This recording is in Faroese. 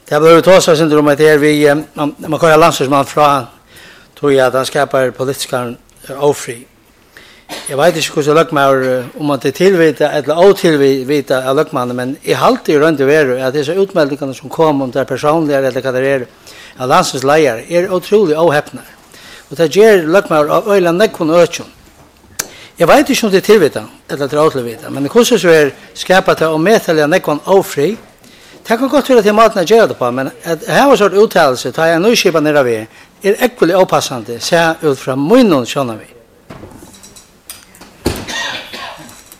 Det var ett års syndrom att vi man kan landsman från tror jag att han skapar politiska ofri. Jag vet inte hur långt man om att tillvita eller otillvita lökmannen men I halt I runt över att det är så utmeldningarna som kommer om där personliga eller vad det är. Landsens lejer är otroligt ohäpna. Och det ger lökman av öla nekkon öchon. Jag vet inte om det tillvita eller det otillvita men hur så är skapat och metaliga nekkon ofri. Det kan godt være til maten jeg gjør det på, men her var sort uttalelse, tar jeg nøyskipa nere ved, ekvelig opassande, se ut fra munnen skjønner vi.